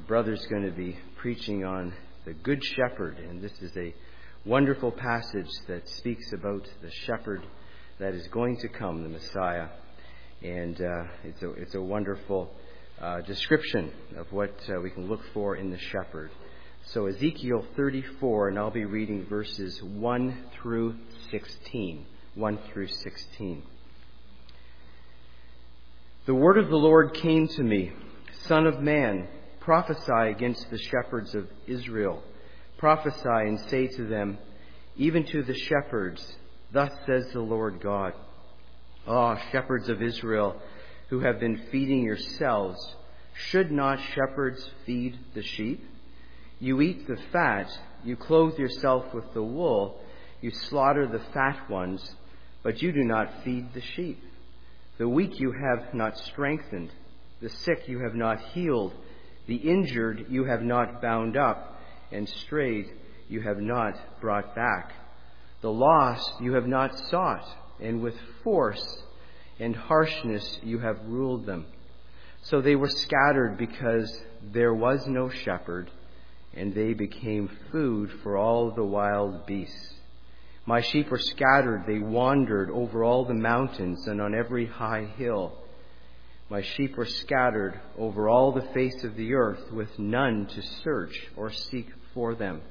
brother's going to be preaching on the Good Shepherd, and this is a wonderful passage that speaks about the shepherd that is going to come, the Messiah. And it's a wonderful description of what we can look for in the shepherd. So Ezekiel 34, and I'll be reading verses 1 through 16. 1 through 16. The word of the Lord came to me, Son of man, prophesy against the shepherds of Israel. Prophesy and say to them, even to the shepherds, thus says the Lord God. Ah, shepherds of Israel, who have been feeding yourselves, should not shepherds feed the sheep? You eat the fat, you clothe yourself with the wool, you slaughter the fat ones, but you do not feed the sheep. The weak you have not strengthened, the sick you have not healed, the injured you have not bound up, and strayed you have not brought back. The lost you have not sought, and with force and harshness you have ruled them. So they were scattered because there was no shepherd, and they became food for all the wild beasts. My sheep were scattered, they wandered over all the mountains and on every high hill. My sheep were scattered over all the face of the earth, with none to search or seek for them.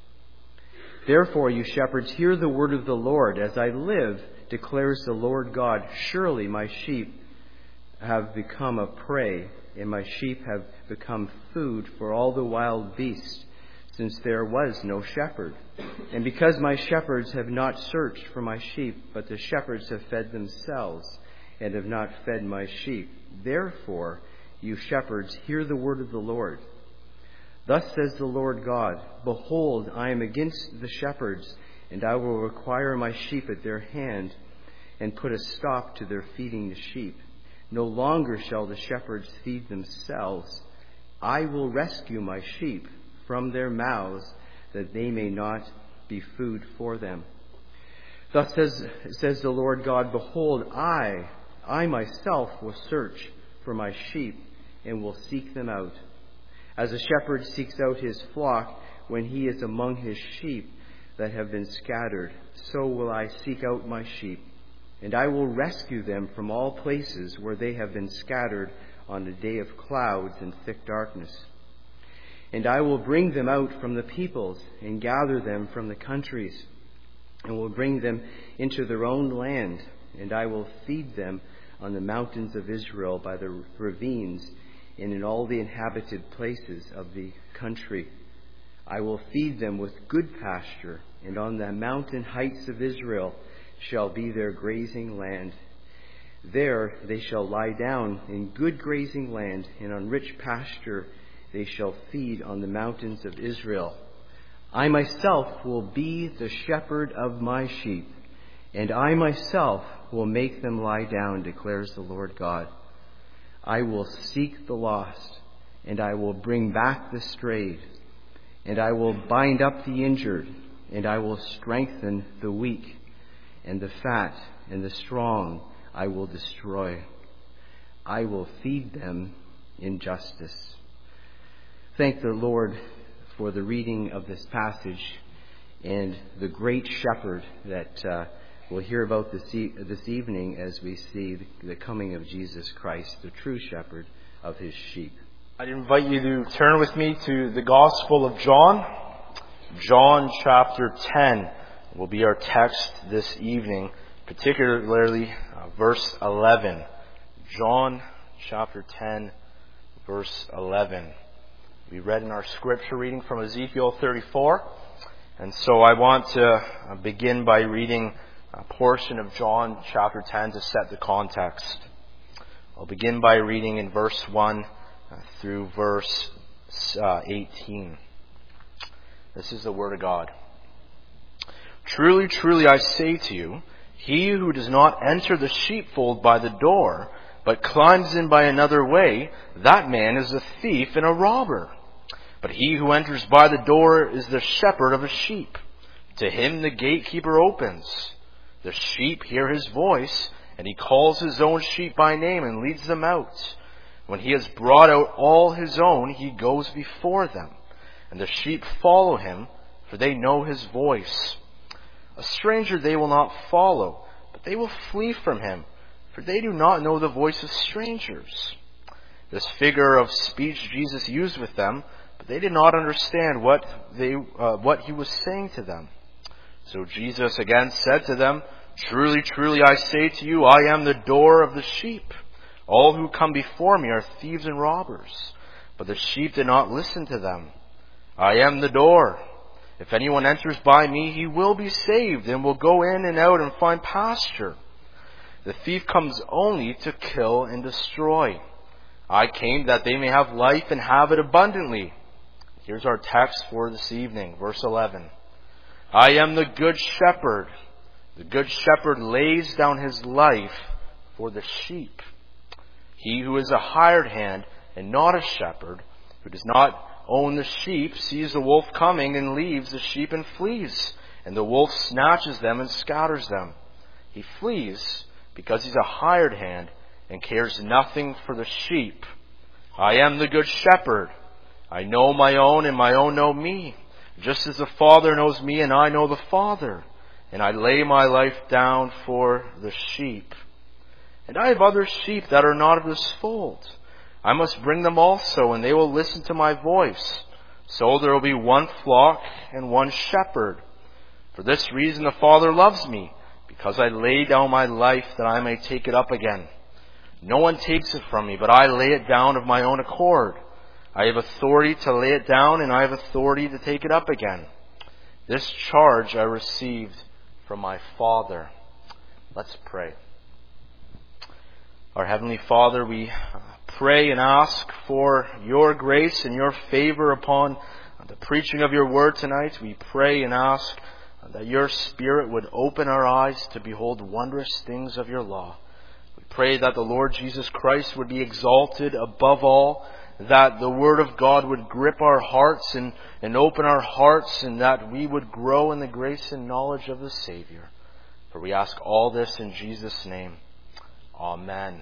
Therefore, you shepherds, hear the word of the Lord. As I live, declares the Lord God, surely my sheep have become a prey, and my sheep have become food for all the wild beasts, since there was no shepherd. And because my shepherds have not searched for my sheep, but the shepherds have fed themselves, and have not fed my sheep. Therefore, you shepherds, hear the word of the Lord. Thus says the Lord God, behold, I am against the shepherds, and I will require my sheep at their hand, and put a stop to their feeding the sheep. No longer shall the shepherds feed themselves. I will rescue my sheep from their mouths, that they may not be food for them. Thus says the Lord God, behold, I myself will search for my sheep and will seek them out. As a shepherd seeks out his flock when he is among his sheep that have been scattered, so will I seek out my sheep, and I will rescue them from all places where they have been scattered on a day of clouds and thick darkness. And I will bring them out from the peoples and gather them from the countries, and will bring them into their own land, and I will feed them on the mountains of Israel, by the ravines, and in all the inhabited places of the country. I will feed them with good pasture, and on the mountain heights of Israel shall be their grazing land. There they shall lie down in good grazing land, and on rich pasture they shall feed on the mountains of Israel. I myself will be the shepherd of my sheep, and I myself will make them lie down, declares the Lord God. I will seek the lost, and I will bring back the strayed, and I will bind up the injured, and I will strengthen the weak, and the fat and the strong I will destroy. I will feed them in justice. Thank the Lord for the reading of this passage and the great shepherd that we'll hear about this evening as we see the coming of Jesus Christ, the true shepherd of his sheep. I'd invite you to turn with me to the Gospel of John. John chapter 10 will be our text this evening, particularly verse 11. John chapter 10, verse 11. We read in our scripture reading from Ezekiel 34. And so I want to begin by reading a portion of John chapter 10 to set the context. I'll begin by reading in verse 1 through verse 18. This is the word of God. Truly, truly, I say to you, he who does not enter the sheepfold by the door, but climbs in by another way, that man is a thief and a robber. But he who enters by the door is the shepherd of the sheep. To him the gatekeeper opens. The sheep hear his voice, and he calls his own sheep by name and leads them out. When he has brought out all his own, he goes before them, and the sheep follow him, for they know his voice. A stranger they will not follow, but they will flee from him, for they do not know the voice of strangers. This figure of speech Jesus used with them, but they did not understand what he was saying to them. So Jesus again said to them, "Truly, truly, I say to you, I am the door of the sheep. All who come before me are thieves and robbers, but the sheep did not listen to them. I am the door. If anyone enters by me, he will be saved and will go in and out and find pasture. The thief comes only to kill and destroy. I came that they may have life and have it abundantly." Here's our text for this evening, verse 11. "I am the good shepherd. The good shepherd lays down his life for the sheep. He who is a hired hand and not a shepherd, who does not own the sheep, sees the wolf coming and leaves the sheep and flees, and the wolf snatches them and scatters them. He flees because he's a hired hand and cares nothing for the sheep. I am the good shepherd. I know my own, and my own know me, just as the Father knows me, and I know the Father, and I lay my life down for the sheep. And I have other sheep that are not of this fold. I must bring them also, and they will listen to my voice. So there will be one flock and one shepherd. For this reason the Father loves me, because I lay down my life that I may take it up again. No one takes it from me, but I lay it down of my own accord. I have authority to lay it down, and I have authority to take it up again. This charge I received from my Father." Let's pray. Our Heavenly Father, we pray and ask for your grace and your favor upon the preaching of your word tonight. We pray and ask that your Spirit would open our eyes to behold wondrous things of your law. We pray that the Lord Jesus Christ would be exalted above all, that the Word of God would grip our hearts and open our hearts, and that we would grow in the grace and knowledge of the Savior. For we ask all this in Jesus' name. Amen.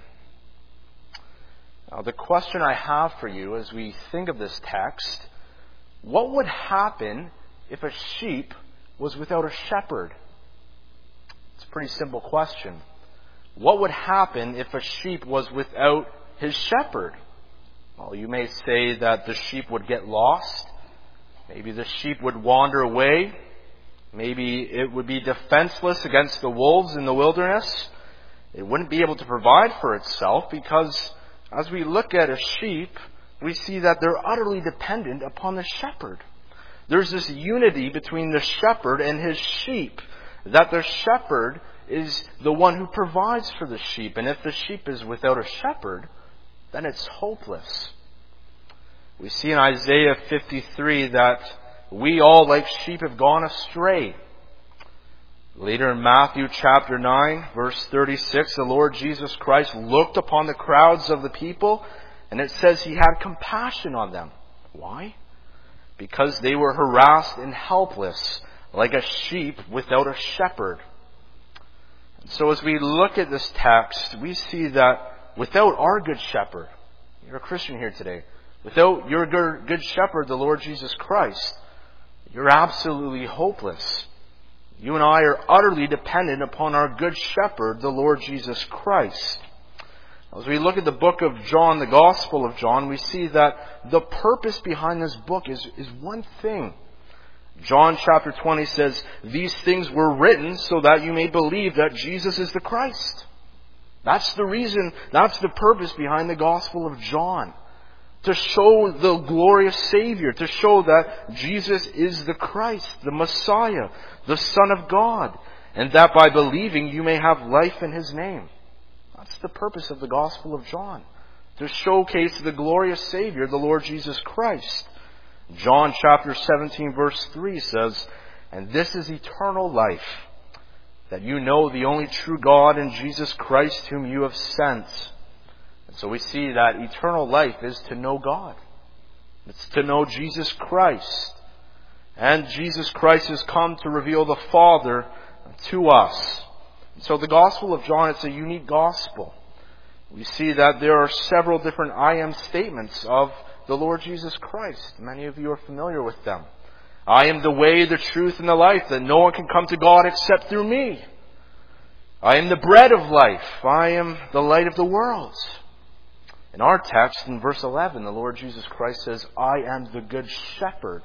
Now, the question I have for you as we think of this text, what would happen if a sheep was without a shepherd? It's a pretty simple question. What would happen if a sheep was without his shepherd? Well, you may say that the sheep would get lost. Maybe the sheep would wander away. Maybe it would be defenseless against the wolves in the wilderness. It wouldn't be able to provide for itself, because as we look at a sheep, we see that they're utterly dependent upon the shepherd. There's this unity between the shepherd and his sheep, that the shepherd is the one who provides for the sheep. And if the sheep is without a shepherd, then it's hopeless. We see in Isaiah 53 that we all like sheep have gone astray. Later in Matthew chapter 9, verse 36, the Lord Jesus Christ looked upon the crowds of the people, and it says he had compassion on them. Why? Because they were harassed and helpless, like a sheep without a shepherd. And so as we look at this text, we see that without our good shepherd, you're a Christian here today, without your good shepherd, the Lord Jesus Christ, you're absolutely hopeless. You and I are utterly dependent upon our good shepherd, the Lord Jesus Christ. As we look at the book of John, the Gospel of John, we see that the purpose behind this book is one thing. John chapter 20 says, "These things were written so that you may believe that Jesus is the Christ." That's the reason, that's the purpose behind the Gospel of John. To show the glorious Savior, to show that Jesus is the Christ, the Messiah, the Son of God, and that by believing you may have life in His name. That's the purpose of the Gospel of John, to showcase the glorious Savior, the Lord Jesus Christ. John chapter 17 verse 3 says, "And this is eternal life, that you know the only true God and Jesus Christ whom you have sent." So we see that eternal life is to know God. It's to know Jesus Christ. And Jesus Christ has come to reveal the Father to us. So the Gospel of John, it's a unique gospel. we see that there are several different I am statements of the Lord Jesus Christ. Many of you are familiar with them. I am the way, the truth, and the life, that no one can come to God except through me. I am the bread of life. I am the light of the world. In our text, in verse 11, the Lord Jesus Christ says, I am the good shepherd.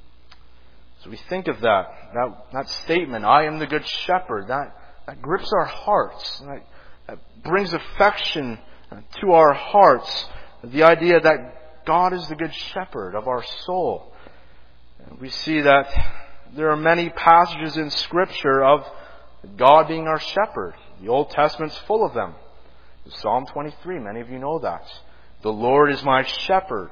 So we think of that statement, I am the good shepherd, that grips our hearts. That brings affection to our hearts. The idea that God is the good shepherd of our soul. We see that there are many passages in Scripture of God being our shepherd. The Old Testament's full of them. Psalm 23, many of you know that. The Lord is my shepherd.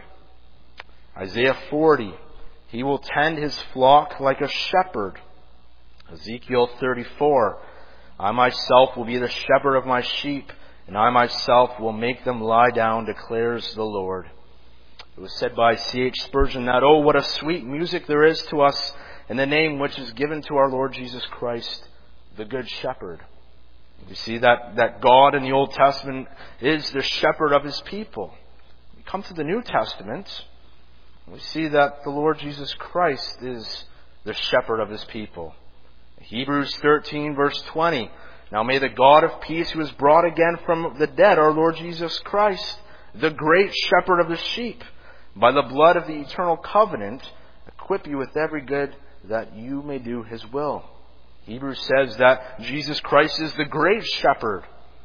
Isaiah 40, He will tend His flock like a shepherd. Ezekiel 34, I myself will be the shepherd of my sheep, and I myself will make them lie down, declares the Lord. It was said by C.H. Spurgeon that, oh, what a sweet music there is to us in the name which is given to our Lord Jesus Christ, the Good Shepherd. We see that God in the Old Testament is the shepherd of His people. We come to the New Testament, we see that the Lord Jesus Christ is the shepherd of His people. Hebrews 13 verse 20, now may the God of peace, who has brought again from the dead our Lord Jesus Christ, the great shepherd of the sheep, by the blood of the eternal covenant, equip you with every good that you may do His will. Hebrews says that Jesus Christ is the great shepherd.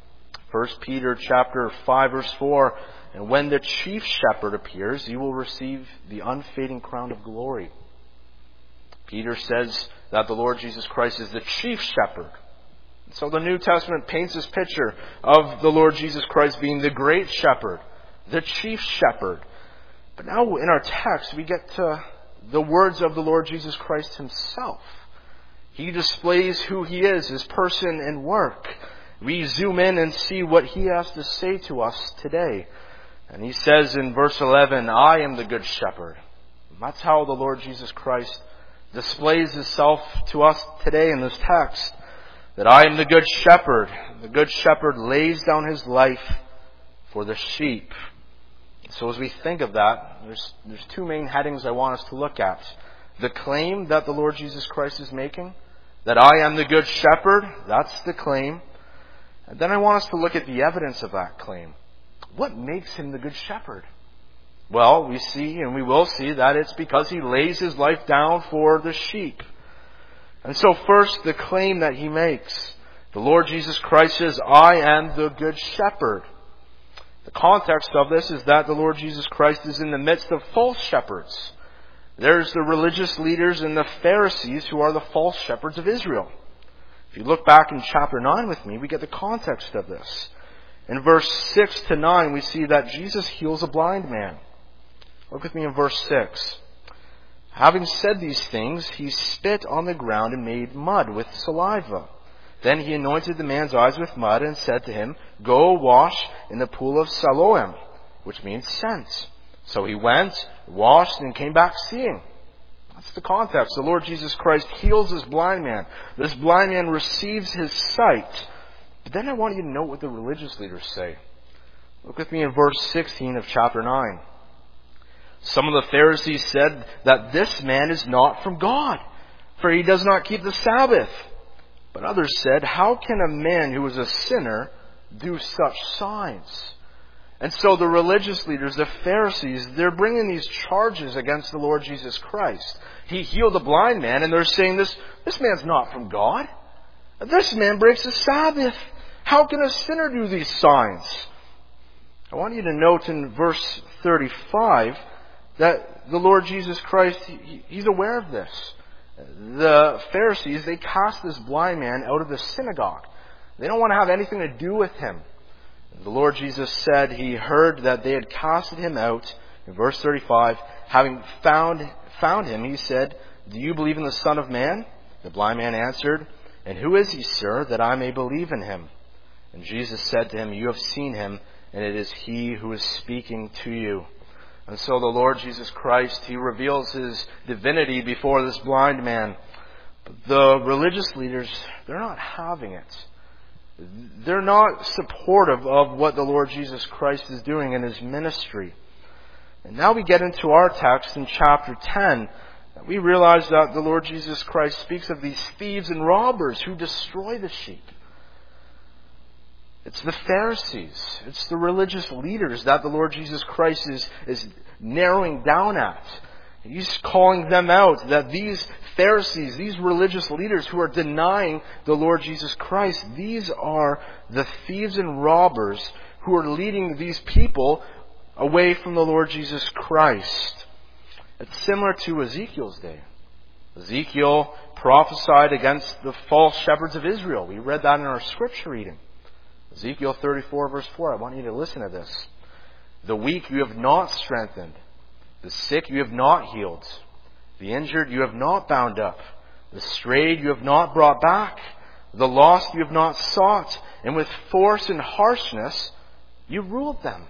1 Peter chapter 5 verse 4, and when the chief shepherd appears, He will receive the unfading crown of glory. Peter says that the Lord Jesus Christ is the chief shepherd. So the New Testament paints this picture of the Lord Jesus Christ being the great shepherd, the chief shepherd. But now in our text, we get to the words of the Lord Jesus Christ Himself. He displays who He is, His person and work. We zoom in and see what He has to say to us today. And He says in verse 11, I am the good shepherd. And that's how the Lord Jesus Christ displays Himself to us today in this text. That I am the good shepherd. The good shepherd lays down his life for the sheep. So as we think of that, there's two main headings I want us to look at. The claim that the Lord Jesus Christ is making, that I am the good shepherd, that's the claim. And then I want us to look at the evidence of that claim. What makes Him the good shepherd? Well, we see and we will see that it's because He lays His life down for the sheep. And so first, the claim that He makes. The Lord Jesus Christ says, I am the good shepherd. The context of this is that the Lord Jesus Christ is in the midst of false shepherds. There's the religious leaders and the Pharisees who are the false shepherds of Israel. If you look back in chapter 9 with me, we get the context of this. In verse 6 to 9, we see that Jesus heals a blind man. Look with me in verse 6. Having said these things, He spit on the ground and made mud with saliva. Then He anointed the man's eyes with mud and said to him, go wash in the pool of Siloam, which means sent. So he went, washed, and came back seeing. That's the context. The Lord Jesus Christ heals this blind man. This blind man receives his sight. But then I want you to note what the religious leaders say. Look with me in verse 16 of chapter 9. Some of the Pharisees said that this man is not from God, for he does not keep the Sabbath. But others said, how can a man who is a sinner do such signs? And so the religious leaders, the Pharisees, they're bringing these charges against the Lord Jesus Christ. He healed a blind man, and they're saying this man's not from God. This man breaks the Sabbath. How can a sinner do these signs? I want you to note in verse 35 that the Lord Jesus Christ, He's aware of this. The Pharisees, they cast this blind man out of the synagogue. They don't want to have anything to do with him. The Lord Jesus said He heard that they had casted him out. In verse 35, having found him, He said, do you believe in the Son of Man? The blind man answered, and who is He, sir, that I may believe in Him? And Jesus said to him, you have seen Him, and it is He who is speaking to you. And so the Lord Jesus Christ, He reveals His divinity before this blind man. But the religious leaders, they're not having it. they're not supportive of what the Lord Jesus Christ is doing in His ministry. And now we get into our text in chapter 10. We realize that the Lord Jesus Christ speaks of these thieves and robbers who destroy the sheep. It's the Pharisees. It's the religious leaders that the Lord Jesus Christ is narrowing down at. He's calling them out, that these Pharisees, these religious leaders who are denying the Lord Jesus Christ, these are the thieves and robbers who are leading these people away from the Lord Jesus Christ. It's similar to Ezekiel's day. Ezekiel prophesied against the false shepherds of Israel. We read that in our scripture reading. Ezekiel 34 verse 4. I want you to listen to this. The weak you have not strengthened. The sick you have not healed. The injured you have not bound up. The strayed you have not brought back. The lost you have not sought. And with force and harshness you ruled them.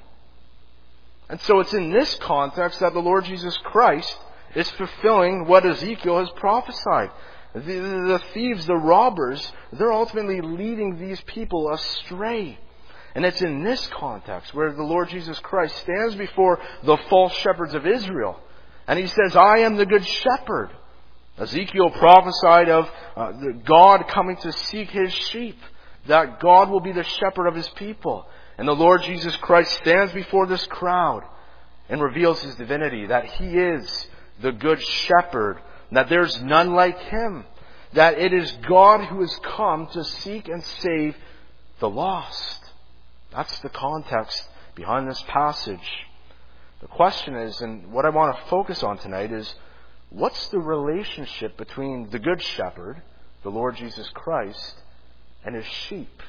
And so it's in this context that the Lord Jesus Christ is fulfilling what Ezekiel has prophesied. The thieves, the robbers, they're ultimately leading these people astray. And it's in this context where the Lord Jesus Christ stands before the false shepherds of Israel. And He says, I am the good shepherd. Ezekiel prophesied of God coming to seek His sheep. That God will be the shepherd of His people. And the Lord Jesus Christ stands before this crowd and reveals His divinity. That He is the good shepherd. That there's none like Him. That it is God who has come to seek and save the lost. That's the context behind this passage. The question is, and what I want to focus on tonight is, what's the relationship between the Good Shepherd, the Lord Jesus Christ, and His sheep?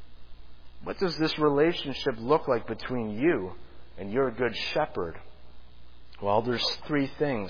What does this relationship look like between you and your Good Shepherd? Well, there's three things.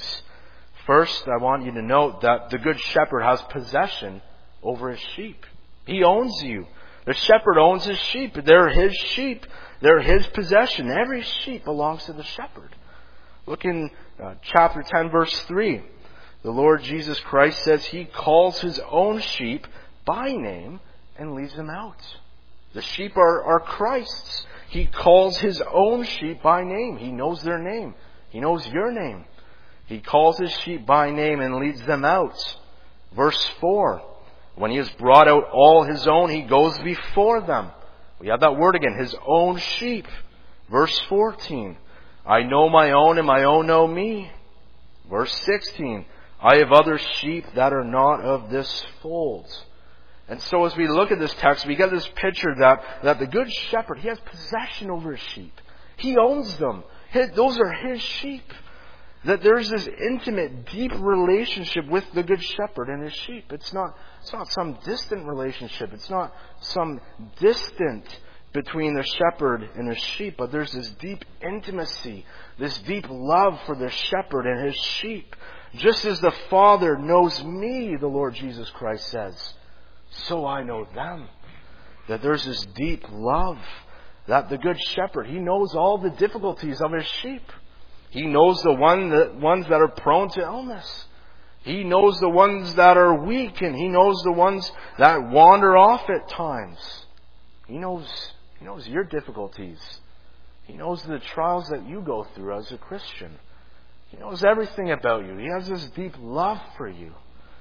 First, I want you to note that the Good Shepherd has possession over His sheep. He owns you. The shepherd owns his sheep. They're his sheep. They're his possession. Every sheep belongs to the shepherd. Look in chapter 10, verse 3. The Lord Jesus Christ says He calls His own sheep by name and leaves them out. The sheep are Christ's. He calls His own sheep by name. He knows their name. He knows your name. He calls His sheep by name and leads them out. Verse 4. When He has brought out all His own, He goes before them. We have that word again, His own sheep. Verse 14. I know my own and my own know me. Verse 16. I have other sheep that are not of this fold. And so as we look at this text, we get this picture that the Good Shepherd, He has possession over His sheep. He owns them. Those are His sheep. That there's this intimate, deep relationship with the Good Shepherd and His sheep. It's not some distant relationship. It's not some distant between the shepherd and his sheep. But there's this deep intimacy, this deep love for the shepherd and his sheep. Just as the Father knows me, the Lord Jesus Christ says, so I know them. That there's this deep love. That the Good Shepherd, He knows all the difficulties of His sheep. He knows the ones that are prone to illness. He knows the ones that are weak, and He knows the ones that wander off at times. He knows your difficulties. He knows the trials that you go through as a Christian. He knows everything about you. He has this deep love for you.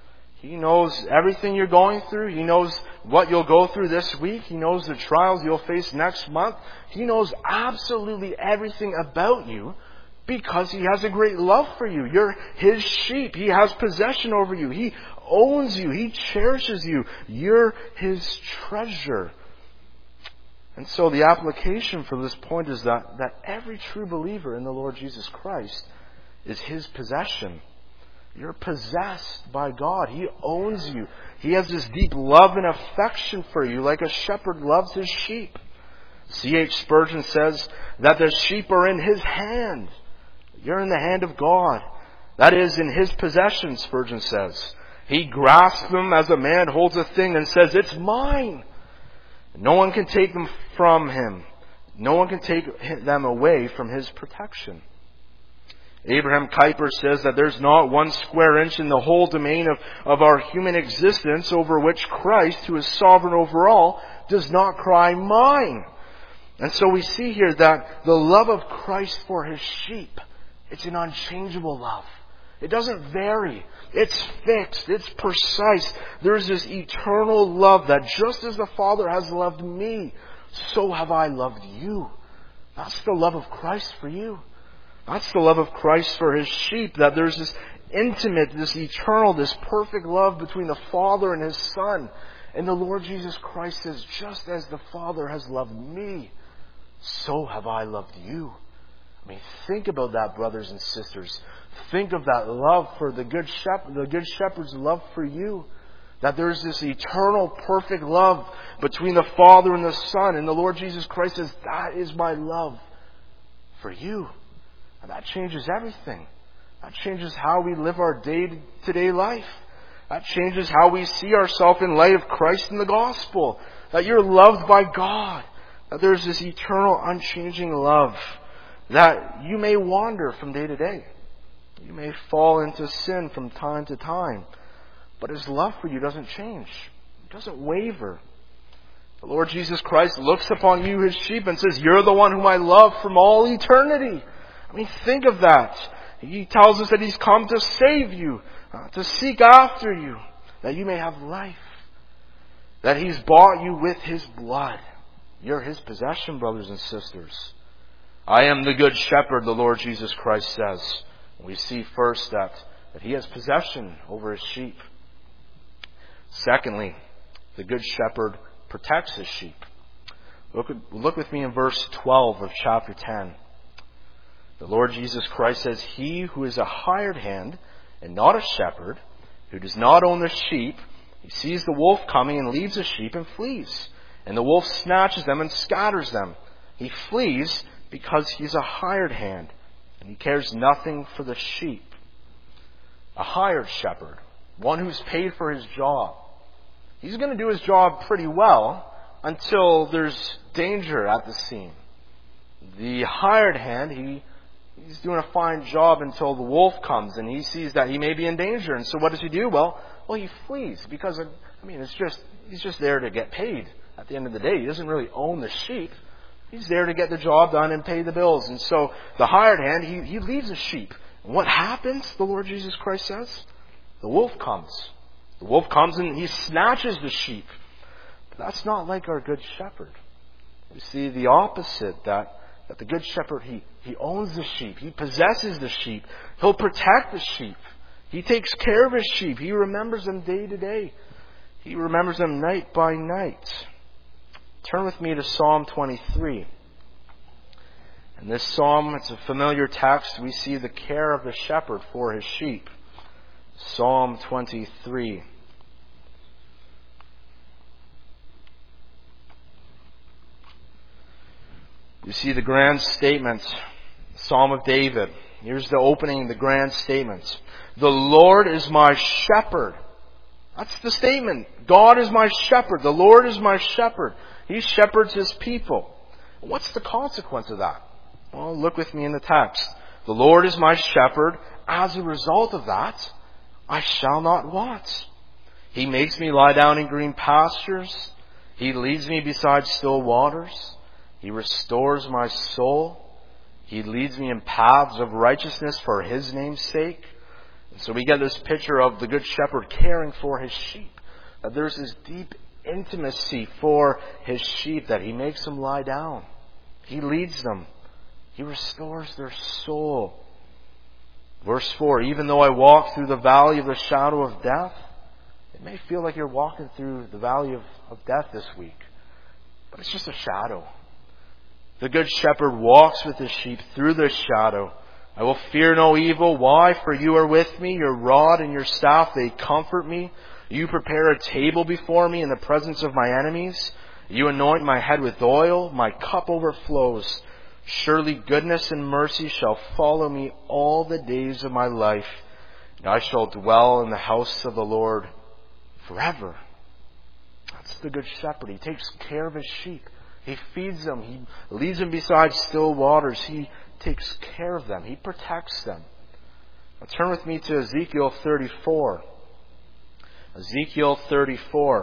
He knows everything you're going through. He knows what you'll go through this week. He knows the trials you'll face next month. He knows absolutely everything about you. Because He has a great love for you. You're His sheep. He has possession over you. He owns you. He cherishes you. You're His treasure. And so the application for this point is that every true believer in the Lord Jesus Christ is His possession. You're possessed by God. He owns you. He has this deep love and affection for you like a shepherd loves his sheep. C.H. Spurgeon says that the sheep are in His hand. You're in the hand of God. That is, in His possession, Spurgeon says. He grasps them as a man holds a thing and says, it's mine. No one can take them from Him. No one can take them away from His protection. Abraham Kuyper says that there's not 1 square inch in the whole domain of our human existence over which Christ, who is sovereign over all, does not cry, mine. And so we see here that the love of Christ for His sheep, it's an unchangeable love. It doesn't vary. It's fixed. It's precise. There's this eternal love that just as the Father has loved me, so have I loved you. That's the love of Christ for you. That's the love of Christ for His sheep, that there's this intimate, this eternal, this perfect love between the Father and His Son. And the Lord Jesus Christ says, just as the Father has loved me, so have I loved you. I mean, think about that, brothers and sisters. Think of that love for the Good Shepherd's love for you. That there's this eternal, perfect love between the Father and the Son. And the Lord Jesus Christ says, that is my love for you. And that changes everything. That changes how we live our day-to-day life. That changes how we see ourselves in light of Christ and the gospel. That you're loved by God. That there's this eternal, unchanging love. That you may wander from day to day. You may fall into sin from time to time. But His love for you doesn't change. It doesn't waver. The Lord Jesus Christ looks upon you, His sheep, and says, you're the one whom I love from all eternity. I mean, think of that. He tells us that He's come to save you, to seek after you, that you may have life. That He's bought you with His blood. You're His possession, brothers and sisters. I am the good shepherd, the Lord Jesus Christ says. We see first that He has possession over His sheep. Secondly, the good shepherd protects His sheep. Look with me in verse 12 of chapter 10. The Lord Jesus Christ says, he who is a hired hand and not a shepherd, who does not own the sheep, he sees the wolf coming and leaves the sheep and flees. And the wolf snatches them and scatters them. He flees because he's a hired hand, and he cares nothing for the sheep. A hired shepherd, one who's paid for his job. He's going to do his job pretty well until there's danger at the scene. The hired hand, he's doing a fine job until the wolf comes and he sees that he may be in danger. And so what does he do? Well, he flees because, he's just there to get paid at the end of the day. He doesn't really own the sheep. He's there to get the job done and pay the bills. And so the hired hand, he leaves the sheep. And what happens, the Lord Jesus Christ says? The wolf comes. The wolf comes and he snatches the sheep. But that's not like our good shepherd. We see the opposite, that the good shepherd, he owns the sheep. He possesses the sheep. He'll protect the sheep. He takes care of his sheep. He remembers them day to day. He remembers them night by night. Turn with me to Psalm 23. In this psalm, it's a familiar text. We see the care of the shepherd for his sheep. Psalm 23. You see the grand statement, Psalm of David. Here's the opening, the grand statement. The Lord is my shepherd. That's the statement. God is my shepherd. The Lord is my shepherd. He shepherds His people. What's the consequence of that? Well, look with me in the text. The Lord is my shepherd. As a result of that, I shall not want. He makes me lie down in green pastures. He leads me beside still waters. He restores my soul. He leads me in paths of righteousness for His name's sake. And so we get this picture of the Good Shepherd caring for His sheep. That there's this deep intimacy for His sheep, that He makes them lie down. He leads them. He restores their soul. Verse 4, even though I walk through the valley of the shadow of death, it may feel like you're walking through the valley of death this week. But it's just a shadow. The Good Shepherd walks with His sheep through the shadow. I will fear no evil. Why? For you are with me. Your rod and your staff, they comfort me. You prepare a table before me in the presence of my enemies. You anoint my head with oil. My cup overflows. Surely goodness and mercy shall follow me all the days of my life. And I shall dwell in the house of the Lord forever. That's the Good Shepherd. He takes care of His sheep. He feeds them. He leads them beside still waters. He takes care of them. He protects them. Now turn with me to Ezekiel 34. Ezekiel 34.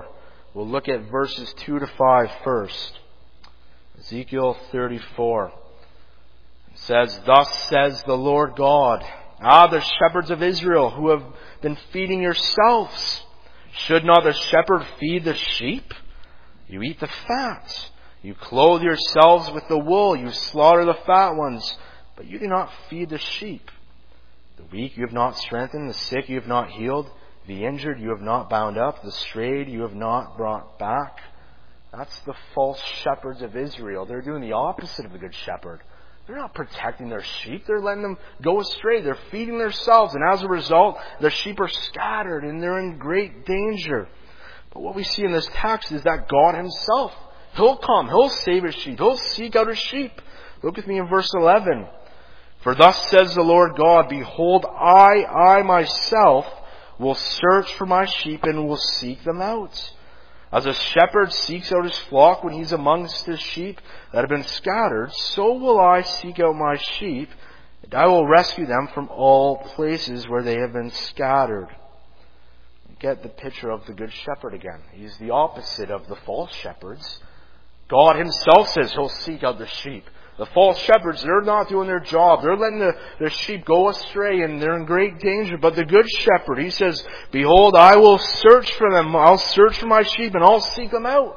We'll look at verses 2 to 5 first. Ezekiel 34. It says, "Thus says the Lord God, the shepherds of Israel who have been feeding yourselves. Should not the shepherd feed the sheep? You eat the fat. You clothe yourselves with the wool. You slaughter the fat ones, but you do not feed the sheep. The weak you have not strengthened, the sick you have not healed, the injured you have not bound up, the strayed you have not brought back." That's the false shepherds of Israel. They're doing the opposite of the good shepherd. They're not protecting their sheep. They're letting them go astray. They're feeding themselves. And as a result, the sheep are scattered and they're in great danger. But what we see in this text is that God Himself, He'll come. He'll save His sheep. He'll seek out His sheep. Look with me in verse 11. "For thus says the Lord God, Behold, I myself will search for my sheep and will seek them out. As a shepherd seeks out his flock when he's amongst his sheep that have been scattered, so will I seek out my sheep, and I will rescue them from all places where they have been scattered." You get the picture of the good shepherd again. He's the opposite of the false shepherds. God Himself says He'll seek out the sheep. The false shepherds, they're not doing their job. They're letting their sheep go astray and they're in great danger. But the good shepherd, He says, "Behold, I will search for them. I'll search for my sheep and I'll seek them out."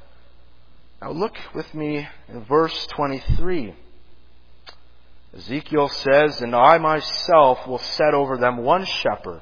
Now look with me in verse 23. Ezekiel says, "And I myself will set over them one shepherd,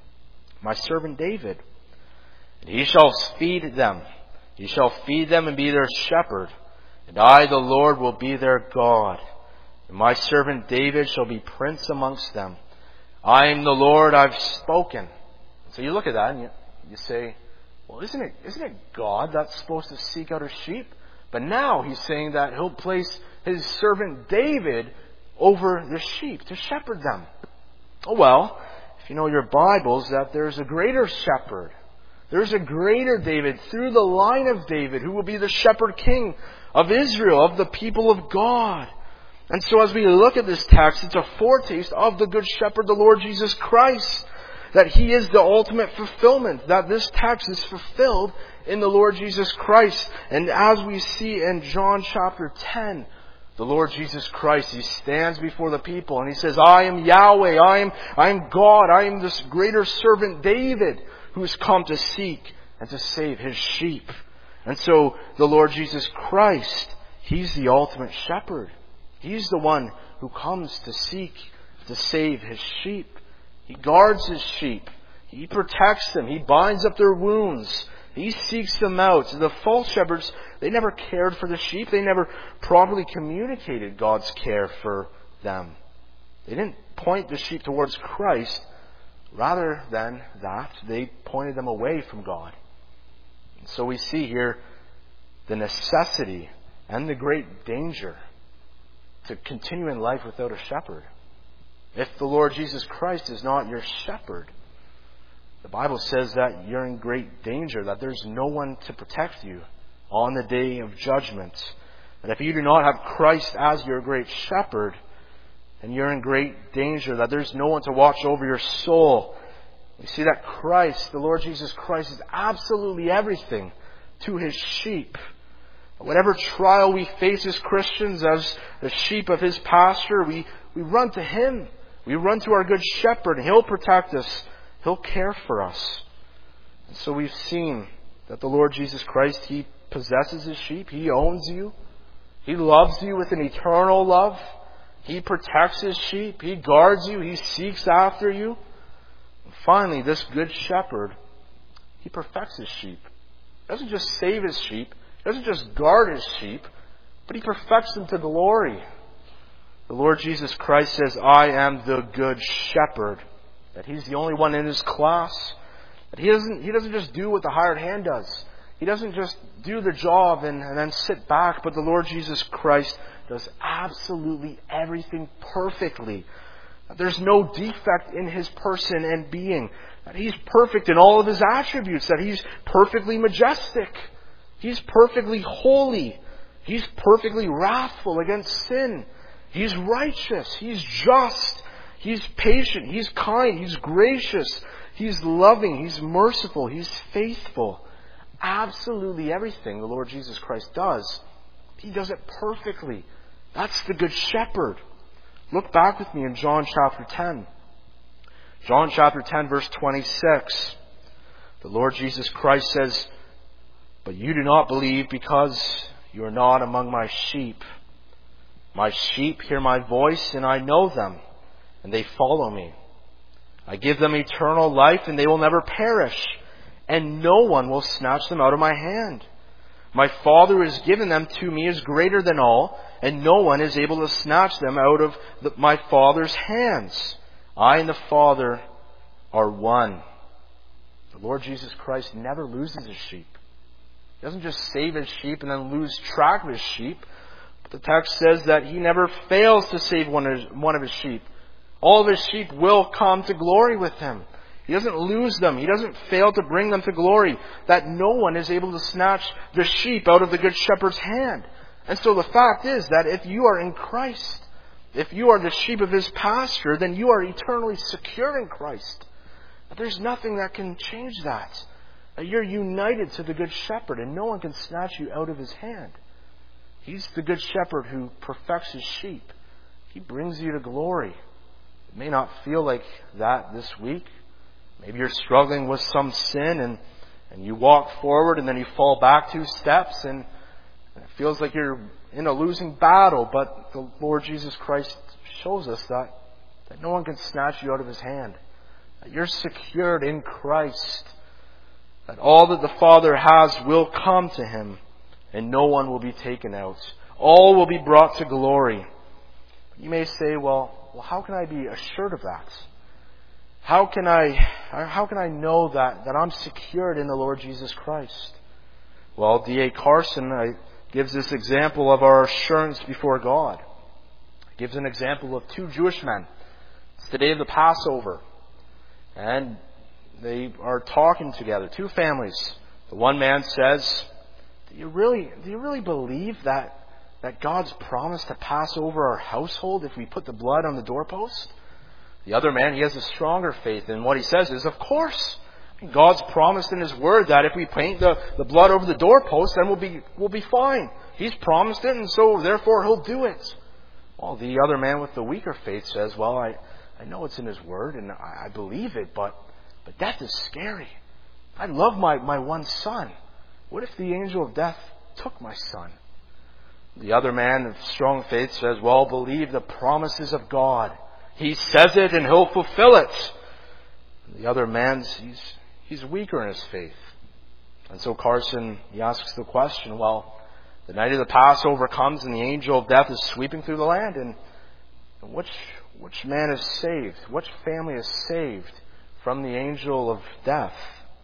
my servant David. And he shall feed them. He shall feed them and be their shepherd. And I, the Lord, will be their God. And my servant David shall be prince amongst them. I am the Lord, I've spoken." So you look at that and you say, well, isn't it God that's supposed to seek out His sheep? But now He's saying that He'll place His servant David over the sheep to shepherd them. Oh well, if you know your Bibles, that there's a greater shepherd. There's a greater David through the line of David who will be the shepherd king of Israel, of the people of God. And so as we look at this text, it's a foretaste of the Good Shepherd, the Lord Jesus Christ. That He is the ultimate fulfillment. That this text is fulfilled in the Lord Jesus Christ. And as we see in John chapter 10, the Lord Jesus Christ, He stands before the people and He says, "I am Yahweh, I am God, I am this greater servant David who has come to seek and to save His sheep." And so the Lord Jesus Christ, He's the ultimate shepherd. He's the one who comes to seek, to save His sheep. He guards His sheep. He protects them. He binds up their wounds. He seeks them out. The false shepherds, they never cared for the sheep. They never properly communicated God's care for them. They didn't point the sheep towards Christ. Rather than that, they pointed them away from God. And so we see here the necessity and the great danger to continue in life without a shepherd. If the Lord Jesus Christ is not your shepherd, the Bible says that you're in great danger, that there's no one to protect you on the day of judgment. And if you do not have Christ as your great shepherd, then you're in great danger, that there's no one to watch over your soul. We see that Christ, the Lord Jesus Christ, is absolutely everything to His sheep. Whatever trial we face as Christians, as the sheep of His pasture, we run to Him. We run to our good shepherd. He'll protect us. He'll care for us. And so we've seen that the Lord Jesus Christ, He possesses His sheep. He owns you. He loves you with an eternal love. He protects His sheep. He guards you. He seeks after you. And finally, this good shepherd, He perfects His sheep. He doesn't just save His sheep. He doesn't just guard His sheep, but He perfects them to glory. The Lord Jesus Christ says, "I am the good shepherd." That He's the only one in His class. That He doesn't just do what the hired hand does. He doesn't just do the job and then sit back. But the Lord Jesus Christ does absolutely everything perfectly. That there's no defect in His person and being. That He's perfect in all of His attributes. That He's perfectly majestic. He's perfectly holy. He's perfectly wrathful against sin. He's righteous. He's just. He's patient. He's kind. He's gracious. He's loving. He's merciful. He's faithful. absolutely everything the Lord Jesus Christ does, He does it perfectly. That's the Good Shepherd. Look back with me in John chapter 10. John chapter 10 verse 26. The Lord Jesus Christ says, "But you do not believe because you are not among my sheep. My sheep hear my voice, and I know them, and they follow me. I give them eternal life, and they will never perish, and no one will snatch them out of my hand. My Father who has given them to me is greater than all, and no one is able to snatch them out of my Father's hands. I and the Father are one." The Lord Jesus Christ never loses his sheep. He doesn't just save his sheep and then lose track of his sheep. But the text says that he never fails to save one of his sheep. All of his sheep will come to glory with him. He doesn't lose them. He doesn't fail to bring them to glory. That no one is able to snatch the sheep out of the Good Shepherd's hand. And so the fact is that if you are in Christ, if you are the sheep of his pasture, then you are eternally secure in Christ. But there's nothing that can change that. You're united to the Good Shepherd, and no one can snatch you out of his hand. He's the Good Shepherd who perfects his sheep. He brings you to glory. It may not feel like that this week. Maybe you're struggling with some sin and you walk forward and then you fall back 2 steps and it feels like you're in a losing battle. But the Lord Jesus Christ shows us that no one can snatch you out of his hand. That you're secured in Christ. That all that the Father has will come to him and no one will be taken out. All will be brought to glory. You may say, well, how can I be assured of that? How can I know that I'm secured in the Lord Jesus Christ? Well, D.A. Carson gives this example of our assurance before God. He gives an example of 2 Jewish men. It's the day of the Passover. And they are talking together, 2 families. The one man says, Do you really believe that God's promised to pass over our household if we put the blood on the doorpost? The other man, he has a stronger faith, and what he says is, of course. God's promised in his word that if we paint the blood over the doorpost, then we'll be fine. He's promised it, and so therefore he'll do it. Well, the other man with the weaker faith says, well, I know it's in his word, and I believe it, but death is scary. I love my one son. What if the angel of death took my son? The other man of strong faith says, well, believe the promises of God. He says it and he'll fulfill it. The other man, he's weaker in his faith. And so Carson, he asks the question, well, the night of the Passover comes and the angel of death is sweeping through the land, and which man is saved? Which family is saved from the angel of death?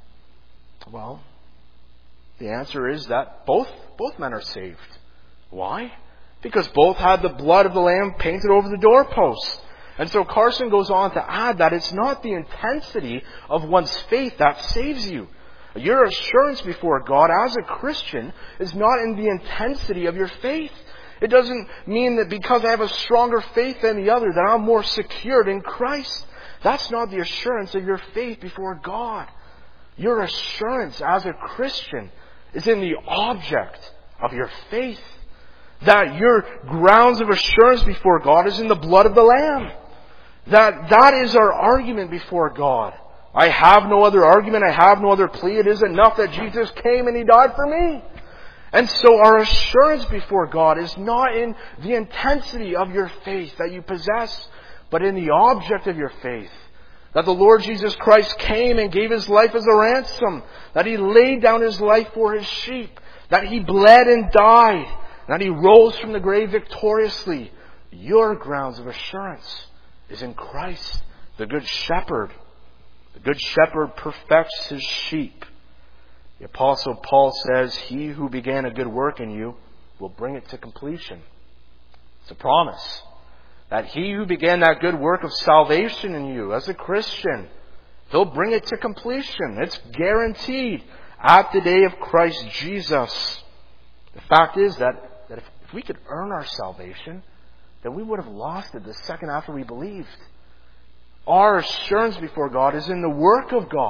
Well, the answer is that both men are saved. Why? Because both had the blood of the Lamb painted over the doorpost. And so Carson goes on to add that it's not the intensity of one's faith that saves you. Your assurance before God as a Christian is not in the intensity of your faith. It doesn't mean that because I have a stronger faith than the other that I'm more secured in Christ. That's not the assurance of your faith before God. Your assurance as a Christian is in the object of your faith. That your grounds of assurance before God is in the blood of the Lamb. That is our argument before God. I have no other argument. I have no other plea. It is enough that Jesus came and He died for me. And so our assurance before God is not in the intensity of your faith that you possess, but in the object of your faith. That the Lord Jesus Christ came and gave His life as a ransom. That He laid down His life for His sheep. That He bled and died. That He rose from the grave victoriously. Your grounds of assurance is in Christ, the Good Shepherd. The Good Shepherd perfects His sheep. The Apostle Paul says, He who began a good work in you will bring it to completion. It's a promise. That He who began that good work of salvation in you as a Christian, He'll bring it to completion. It's guaranteed at the day of Christ Jesus. The fact is that if we could earn our salvation, then we would have lost it the second after we believed. Our assurance before God is in the work of God.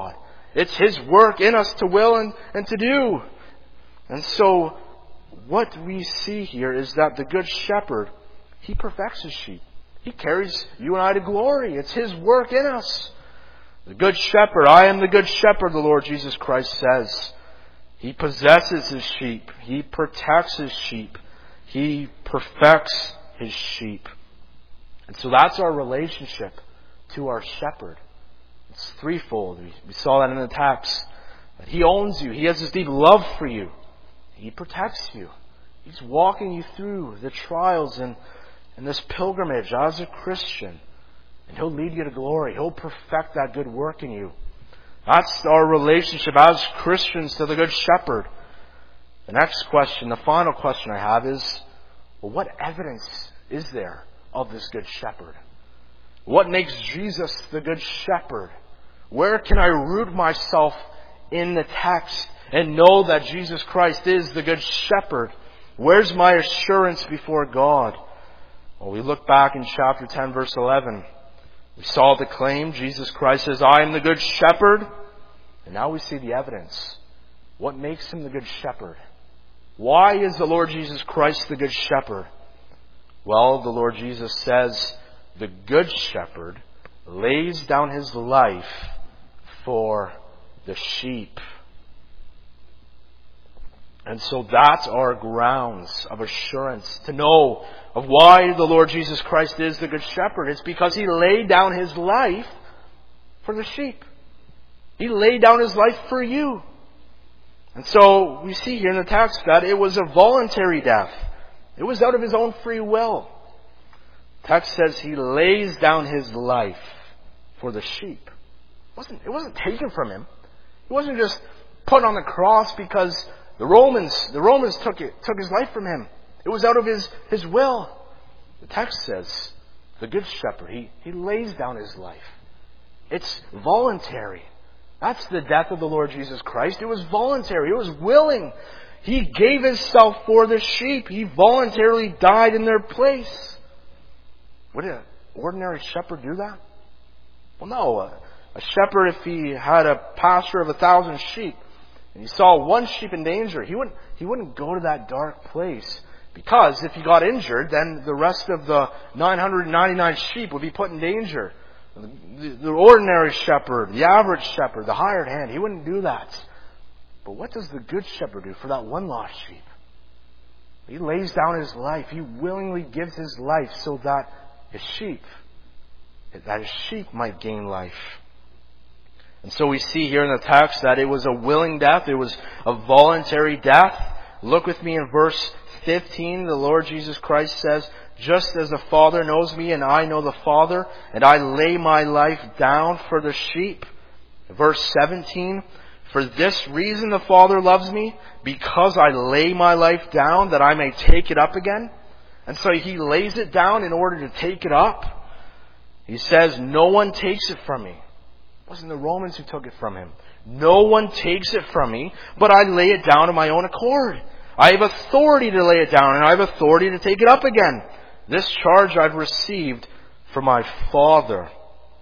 It's His work in us to will and to do. And so, what we see here is that the Good Shepherd, He perfects His sheep. He carries you and I to glory. It's His work in us. The Good Shepherd, I am the Good Shepherd, the Lord Jesus Christ says. He possesses His sheep. He protects His sheep. He perfects His sheep. And so that's our relationship to our shepherd. It's threefold. We saw that in the text. That He owns you. He has this deep love for you. He protects you. He's walking you through the trials and this pilgrimage as a Christian. And He'll lead you to glory. He'll perfect that good work in you. That's our relationship as Christians to the Good Shepherd. The next question, the final question I have is, well, what evidence is there of this Good Shepherd? What makes Jesus the Good Shepherd? Where can I root myself in the text and know that Jesus Christ is the Good Shepherd? Where's my assurance before God? Well, we look back in chapter 10, verse 11. We saw the claim. Jesus Christ says, I am the Good Shepherd. And now we see the evidence. What makes Him the Good Shepherd? Why is the Lord Jesus Christ the Good Shepherd? Well, the Lord Jesus says, the Good Shepherd lays down His life for the sheep. And so that's our grounds of assurance to know of why the Lord Jesus Christ is the Good Shepherd. It's because He laid down His life for the sheep. He laid down His life for you. And so we see here in the text that it was a voluntary death. It was out of His own free will. The text says He lays down His life for the sheep. It wasn't taken from Him. It wasn't just put on the cross because the Romans took His life from Him. It was out of His will. The text says, the Good Shepherd, He lays down His life. It's voluntary. That's the death of the Lord Jesus Christ. It was voluntary. It was willing. He gave Himself for the sheep. He voluntarily died in their place. Would an ordinary shepherd do that? Well, no. A shepherd, if he had a pasture of 1,000 sheep, and he saw one sheep in danger, he wouldn't go to that dark place. Because if he got injured, then the rest of the 999 sheep would be put in danger. The ordinary shepherd, the average shepherd, the hired hand, he wouldn't do that. But what does the Good Shepherd do for that one lost sheep? He lays down His life. He willingly gives His life so that His sheep might gain life. And so we see here in the text that it was a willing death. It was a voluntary death. Look with me in verse 15. The Lord Jesus Christ says, just as the Father knows me and I know the Father, and I lay my life down for the sheep. Verse 17, for this reason the Father loves me, because I lay my life down that I may take it up again. And so He lays it down in order to take it up. He says, no one takes it from me. It wasn't the Romans who took it from Him. No one takes it from me, but I lay it down of my own accord. I have authority to lay it down, and I have authority to take it up again. This charge I've received from my Father.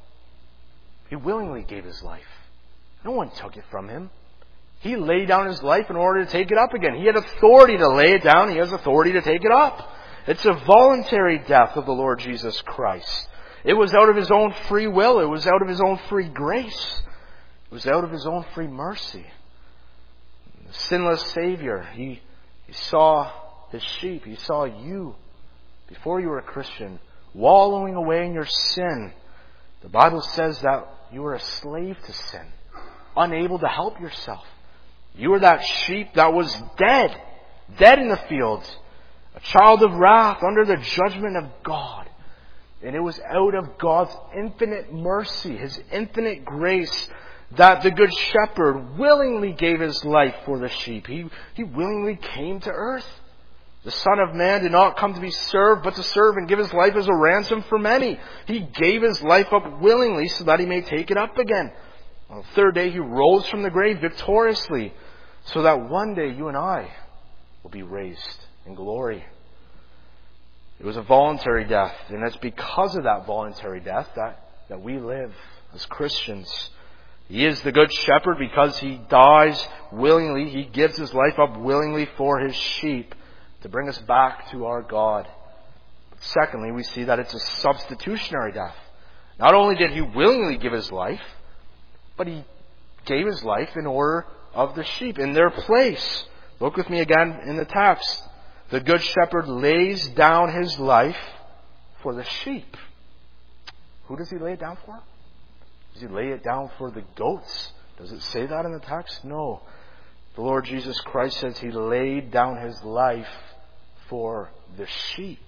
He willingly gave His life. No one took it from Him. He laid down His life in order to take it up again. He had authority to lay it down. He has authority to take it up. It's a voluntary death of the Lord Jesus Christ. It was out of His own free will. It was out of His own free grace. It was out of His own free mercy. The sinless Savior, He saw His sheep. He saw you before you were a Christian, wallowing away in your sin. The Bible says that you were a slave to sin, unable to help yourself. You were that sheep that was dead in the fields, a child of wrath under the judgment of God. And it was out of God's infinite mercy, His infinite grace, that the Good Shepherd willingly gave His life for the sheep. He willingly came to earth. The Son of Man did not come to be served, but to serve and give His life as a ransom for many. He gave His life up willingly so that He may take it up again. On the third day He rose from the grave victoriously, so that one day you and I will be raised in glory. It was a voluntary death, and it's because of that voluntary death that we live as Christians. He is the good shepherd because He dies willingly. He gives His life up willingly for His sheep to bring us back to our God. But secondly, we see that it's a substitutionary death. Not only did He willingly give His life, but He gave His life in order of the sheep, in their place. Look with me again in the text. The good shepherd lays down His life for the sheep. Who does He lay it down for? Does He lay it down for the goats? Does it say that in the text? No. The Lord Jesus Christ says He laid down His life for the sheep.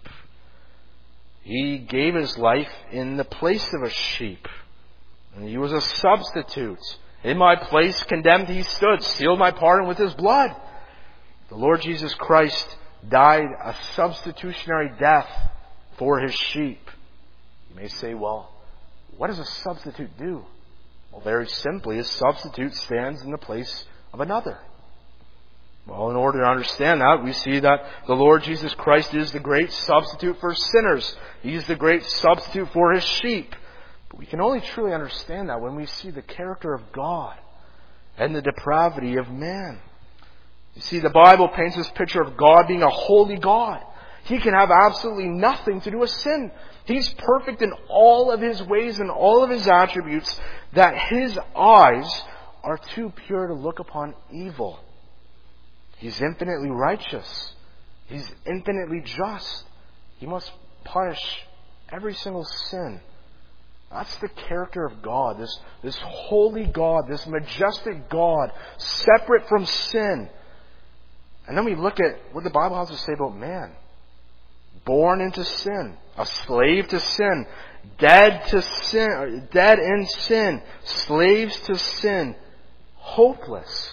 He gave His life in the place of a sheep. And He was a substitute. In my place condemned He stood, sealed my pardon with His blood. The Lord Jesus Christ died a substitutionary death for His sheep. You may say, well, what does a substitute do? Well, very simply, a substitute stands in the place of another. Well, in order to understand that, we see that the Lord Jesus Christ is the great substitute for sinners. He is the great substitute for His sheep. But we can only truly understand that when we see the character of God and the depravity of man. You see, the Bible paints this picture of God being a holy God. He can have absolutely nothing to do with sin. He's perfect in all of His ways and all of His attributes, that His eyes are too pure to look upon evil. He's infinitely righteous. He's infinitely just. He must punish every single sin. That's the character of God, this holy God, this majestic God, separate from sin. And then we look at what the Bible has to say about man. Born into sin, a slave to sin, dead to sin, dead in sin, slaves to sin, hopeless.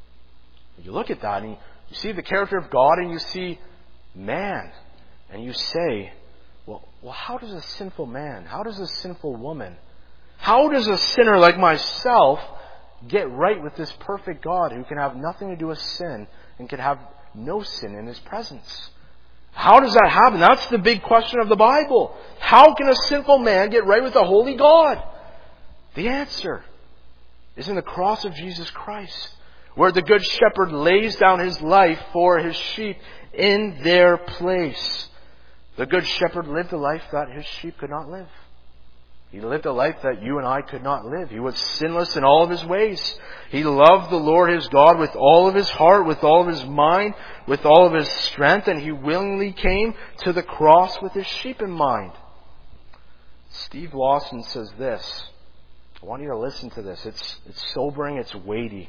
You look at that and you see the character of God and you see man, and you say, well, how does a sinful man, how does a sinful woman, how does a sinner like myself get right with this perfect God who can have nothing to do with sin and can have no sin in His presence? How does that happen? That's the big question of the Bible. How can a sinful man get right with a holy God? The answer is in the cross of Jesus Christ, where the Good Shepherd lays down His life for His sheep in their place. The Good Shepherd lived a life that His sheep could not live. He lived a life that you and I could not live. He was sinless in all of His ways. He loved the Lord His God with all of His heart, with all of His mind, with all of His strength, and He willingly came to the cross with His sheep in mind. Steve Lawson says this. I want you to listen to this. It's sobering, it's weighty.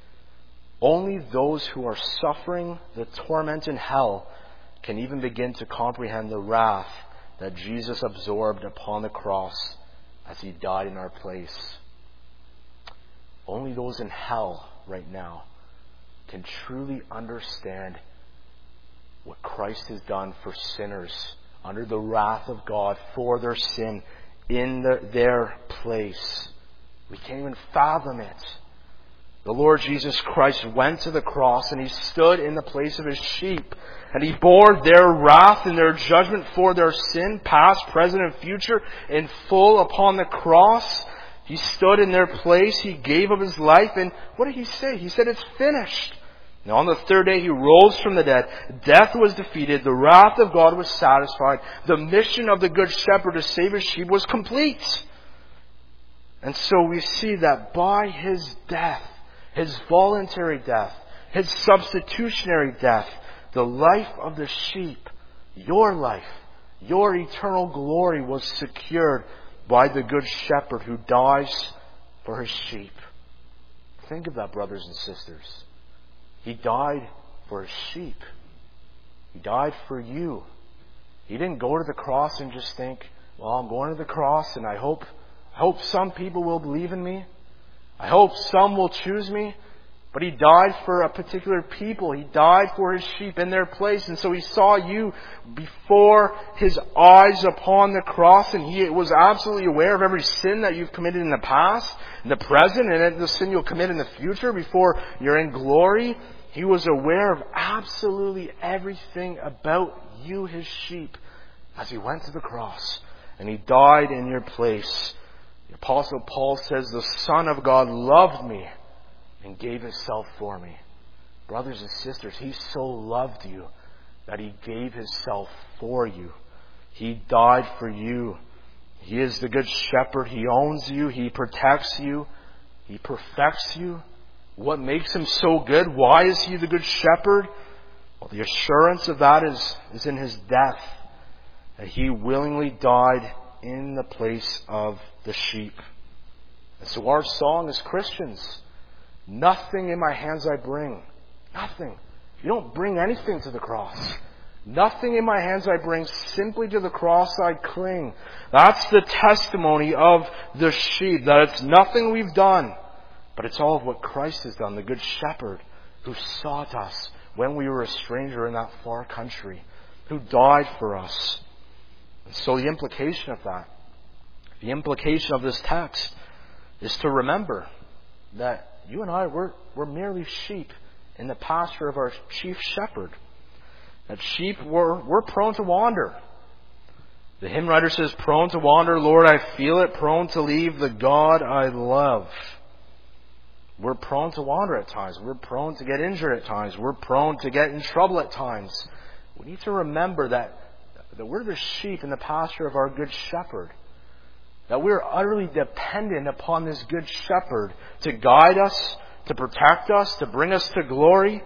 Only those who are suffering the torment in hell can even begin to comprehend the wrath that Jesus absorbed upon the cross as He died in our place. Only those in hell right now can truly understand what Christ has done for sinners under the wrath of God for their sin in their place. We can't even fathom it. The Lord Jesus Christ went to the cross and He stood in the place of His sheep. And He bore their wrath and their judgment for their sin, past, present, and future, in full upon the cross. He stood in their place. He gave of His life. And what did He say? He said, it's finished. And on the third day He rose from the dead. Death was defeated. The wrath of God was satisfied. The mission of the Good Shepherd to save His sheep was complete. And so we see that by His death, His voluntary death, His substitutionary death, the life of the sheep, your life, your eternal glory was secured by the Good Shepherd who dies for His sheep. Think of that, brothers and sisters. He died for His sheep. He died for you. He didn't go to the cross and just think, well, I'm going to the cross and I hope some people will believe in me. I hope some will choose me. But He died for a particular people. He died for His sheep in their place. And so He saw you before His eyes upon the cross. And He was absolutely aware of every sin that you've committed in the past, in the present, and the sin you'll commit in the future before you're in glory. He was aware of absolutely everything about you, His sheep, as He went to the cross. And He died in your place. The Apostle Paul says, the Son of God loved me and gave Himself for me. Brothers and sisters, He so loved you that He gave Himself for you. He died for you. He is the Good Shepherd. He owns you. He protects you. He perfects you. What makes Him so good? Why is He the Good Shepherd? Well, the assurance of that is in His death. That He willingly died in the place of the sheep. And so our song as Christians, nothing in my hands I bring. Nothing. You don't bring anything to the cross. Nothing in my hands I bring, simply to the cross I cling. That's the testimony of the sheep, that it's nothing we've done, but it's all of what Christ has done, the Good Shepherd, who sought us when we were a stranger in that far country, who died for us. And so the implication of that, the implication of this text, is to remember that you and I, we're merely sheep in the pasture of our chief shepherd. That sheep, we're prone to wander. The hymn writer says, prone to wander, Lord, I feel it, prone to leave the God I love. We're prone to wander at times. We're prone to get injured at times. We're prone to get in trouble at times. We need to remember that we're the sheep in the pasture of our Good Shepherd. That we're utterly dependent upon this Good Shepherd to guide us, to protect us, to bring us to glory.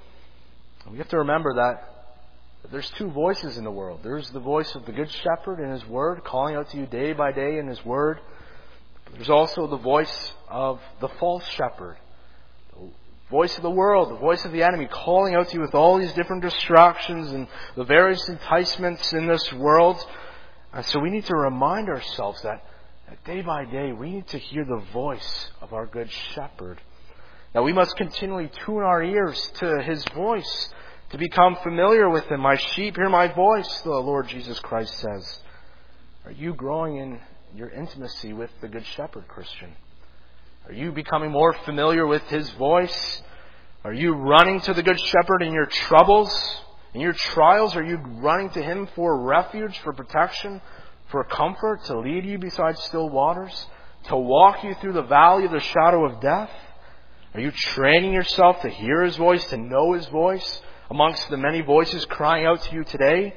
And we have to remember that there's two voices in the world. There's the voice of the Good Shepherd in His Word, calling out to you day by day in His Word. But there's also the voice of the false shepherd, the voice of the world, the voice of the enemy, calling out to you with all these different distractions and the various enticements in this world. And so we need to remind ourselves that day by day we need to hear the voice of our Good Shepherd. That we must continually tune our ears to His voice, to become familiar with Him. My sheep hear my voice, the Lord Jesus Christ says. Are you growing in your intimacy with the Good Shepherd, Christian? Are you becoming more familiar with His voice? Are you running to the Good Shepherd in your troubles, in your trials? Are you running to Him for refuge, for protection, for comfort, to lead you beside still waters, to walk you through the valley of the shadow of death? Are you training yourself to hear His voice, to know His voice amongst the many voices crying out to you today?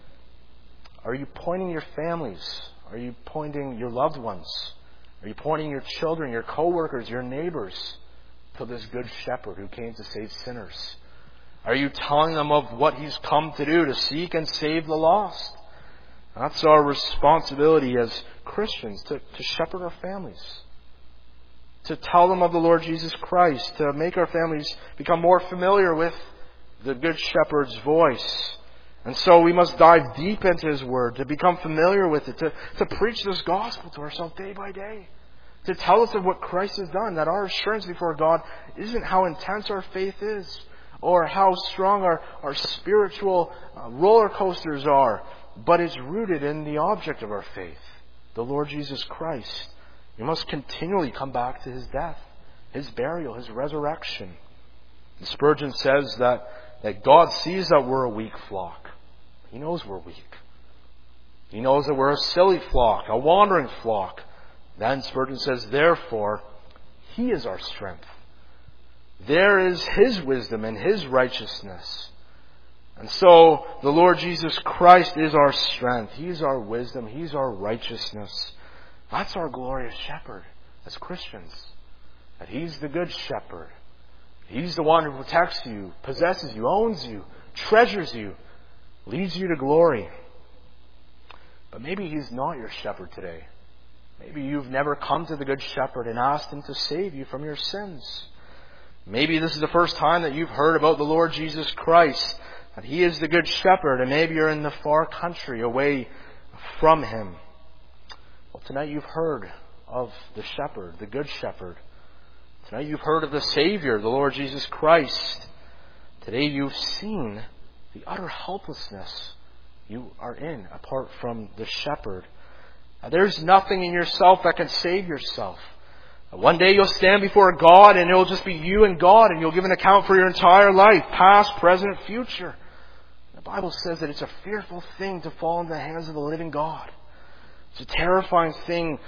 Are you pointing your families? Are you pointing your loved ones? Are you pointing your children, your co-workers, your neighbors to this Good Shepherd who came to save sinners? Are you telling them of what He's come to do, to seek and save the lost? That's our responsibility as Christians, to shepherd our families, to tell them of the Lord Jesus Christ, to make our families become more familiar with the Good Shepherd's voice. And so we must dive deep into His Word, to become familiar with it, to preach this gospel to ourselves day by day, to tell us of what Christ has done, that our assurance before God isn't how intense our faith is, or how strong our spiritual roller coasters are, but it's rooted in the object of our faith, the Lord Jesus Christ. We must continually come back to His death, His burial, His resurrection. And Spurgeon says that God sees that we're a weak flock. He knows we're weak. He knows that we're a silly flock, a wandering flock. Then Spurgeon says, therefore, He is our strength. There is His wisdom and His righteousness. And so the Lord Jesus Christ is our strength. He's our wisdom. He's our righteousness. That's our glorious shepherd as Christians. That He's the Good Shepherd. He's the one who protects you, possesses you, owns you, treasures you, leads you to glory. But maybe He's not your shepherd today. Maybe you've never come to the Good Shepherd and asked Him to save you from your sins. Maybe this is the first time that you've heard about the Lord Jesus Christ, that He is the Good Shepherd, and maybe you're in the far country away from Him. Well, tonight you've heard of the Shepherd, the Good Shepherd. Tonight you've heard of the Savior, the Lord Jesus Christ. Today you've seen the utter helplessness you are in apart from the Shepherd. There's nothing in yourself that can save yourself. One day you'll stand before God and it'll just be you and God, and you'll give an account for your entire life, past, present, future. The Bible says that it's a fearful thing to fall into the hands of the living God. It's a terrifying thing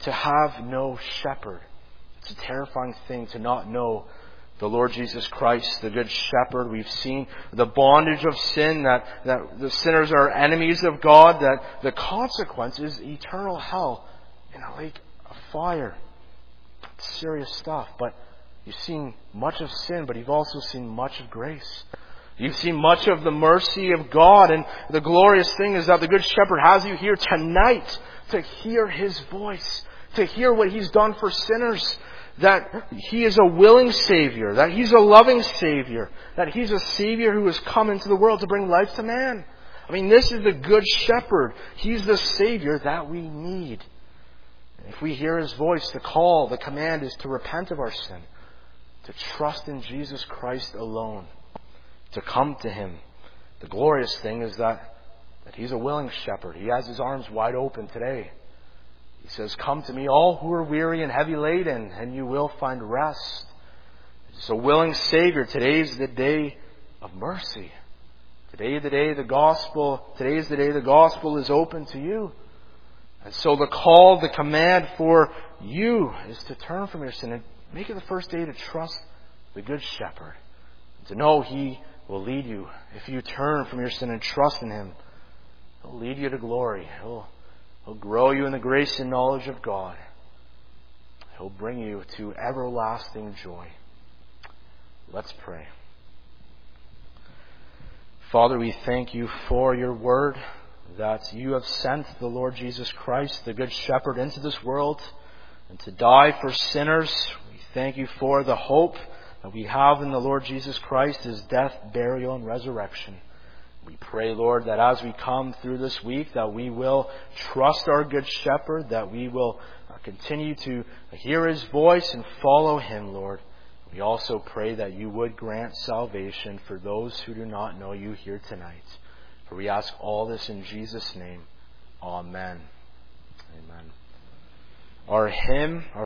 to have no shepherd. It's a terrifying thing to not know the Lord Jesus Christ, the Good Shepherd. We've seen the bondage of sin, that the sinners are enemies of God, that the consequence is eternal hell in a lake of fire. It's serious stuff. But you've seen much of sin, but you've also seen much of grace. You've seen much of the mercy of God, and the glorious thing is that the Good Shepherd has you here tonight to hear His voice, to hear what He's done for sinners, that He is a willing Savior, that He's a loving Savior, that He's a Savior who has come into the world to bring life to man. I mean, this is the Good Shepherd. He's the Savior that we need. And if we hear His voice, the call, the command is to repent of our sin, to trust in Jesus Christ alone, to come to Him. The glorious thing is that He's a willing shepherd. He has His arms wide open today. He says, "Come to me, all who are weary and heavy laden, and you will find rest." He's a willing Savior. Today's the day of mercy. Today's the day the gospel is open to you. And so the call, the command for you is to turn from your sin and make it the first day to trust the Good Shepherd. To know He will lead you. If you turn from your sin and trust in Him, He'll lead you to glory. He'll grow you in the grace and knowledge of God. He'll bring you to everlasting joy. Let's pray. Father, we thank You for Your word, that You have sent the Lord Jesus Christ, the Good Shepherd, into this world and to die for sinners. We thank You for the hope that we have in the Lord Jesus Christ, His death, burial, and resurrection. We pray, Lord, that as we come through this week, that we will trust our Good Shepherd, that we will continue to hear His voice and follow Him, Lord. We also pray that You would grant salvation for those who do not know You here tonight. For we ask all this in Jesus' name. Amen. Amen. Our hymn,